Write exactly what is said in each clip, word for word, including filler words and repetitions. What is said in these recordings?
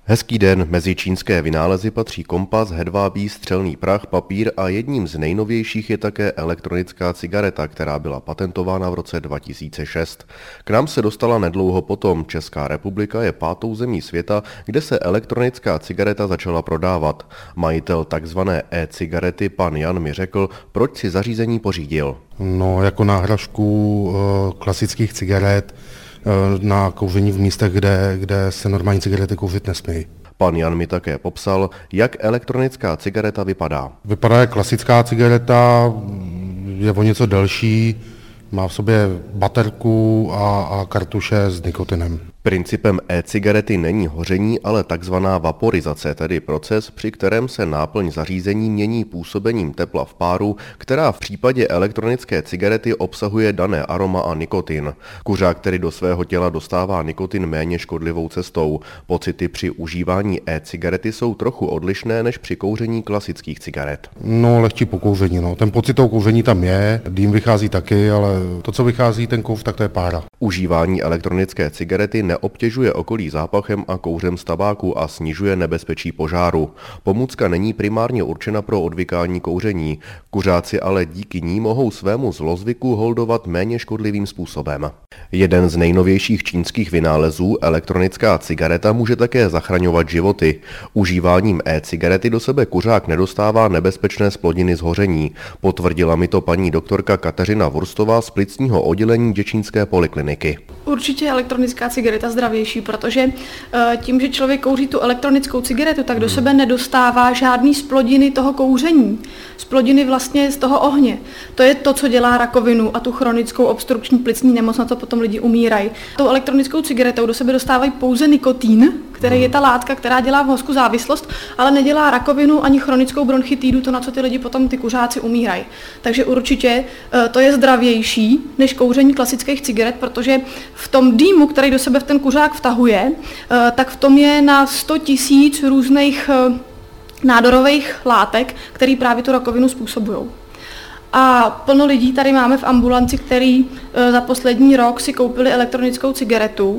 Hezký den, mezi čínské vynálezy patří kompas, hedvábí, střelný prach, papír a jedním z nejnovějších je také elektronická cigareta, která byla patentována v roce dva tisíce šest. K nám se dostala nedlouho potom. Česká republika je pátou zemí světa, kde se elektronická cigareta začala prodávat. Majitel takzvané e-cigarety pan Jan mi řekl, proč si zařízení pořídil. No, jako náhražku e, klasických cigaret na kouření v místech, kde, kde se normální cigarety kouřit nesmějí. Pan Jan mi také popsal, jak elektronická cigareta vypadá. Vypadá jak klasická cigareta, je o něco delší, má v sobě baterku a, a kartuše s nikotinem. Principem e-cigarety není hoření, ale takzvaná vaporizace, tedy proces, při kterém se náplň zařízení mění působením tepla v páru, která v případě elektronické cigarety obsahuje dané aroma a nikotin. Kuřák tedy do svého těla dostává nikotin méně škodlivou cestou. Pocity při užívání e-cigarety jsou trochu odlišné než při kouření klasických cigaret. No, lehčí po kouření, no. Ten pocit toho kouření tam je, dým vychází taky, ale to, co vychází ten kouř, tak to je pára. Užívání elektronické cigarety neobtěžuje okolí zápachem a kouřem z tabáku a snižuje nebezpečí požáru. Pomůcka není primárně určena pro odvykání kouření. Kuřáci ale díky ní mohou svému zlozvyku holdovat méně škodlivým způsobem. Jeden z nejnovějších čínských vynálezů, elektronická cigareta, může také zachraňovat životy. Užíváním e-cigarety do sebe kuřák nedostává nebezpečné zplodiny z hoření. Potvrdila mi to paní doktorka Kateřina Wurstová z plicního oddělení děčínské polikliniky. Určitě je elektronická cigareta zdravější, protože tím, že člověk kouří tu elektronickou cigaretu, tak do sebe nedostává žádný zplodiny toho kouření. Zplodiny vlastně z toho ohně. To je to, co dělá rakovinu a tu chronickou obstrukční plicní nemoc, na to potom lidi umírají. Tou elektronickou cigaretou do sebe dostávají pouze nikotin, který je ta látka, která dělá v mozku závislost, ale nedělá rakovinu ani chronickou bronchitidu, to, na co ty lidi potom ty kuřáci umírají. Takže určitě to je zdravější než kouření klasických cigaret, protože v tom dýmu, který do sebe ten kuřák vtahuje, tak v tom je na sto tisíc různých nádorových látek, které právě tu rakovinu způsobují. A plno lidí tady máme v ambulanci, který za poslední rok si koupili elektronickou cigaretu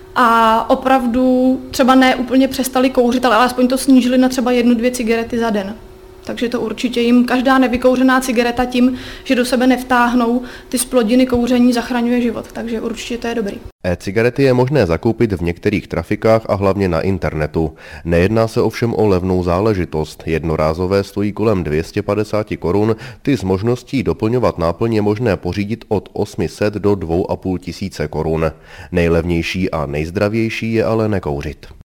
a opravdu třeba ne úplně přestali kouřit, ale alespoň to snížili na třeba jednu, dvě cigarety za den. Takže to určitě jim každá nevykouřená cigareta tím, že do sebe nevtáhnou ty zplodiny kouření, zachraňuje život. Takže určitě to je dobrý. E-cigarety je možné zakoupit v některých trafikách a hlavně na internetu. Nejedná se ovšem o levnou záležitost. Jednorázové stojí kolem dvě stě padesát korun, ty s možností doplňovat náplň je možné pořídit od osm set do dvě a půl tisíce korun. Nejlevnější a nejzdravější je ale nekouřit.